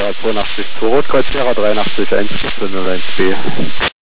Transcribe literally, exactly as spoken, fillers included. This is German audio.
Sierra zweiundachtzig zwei Rot, Kreuz Sierra dreiundachtzig eins null eins B.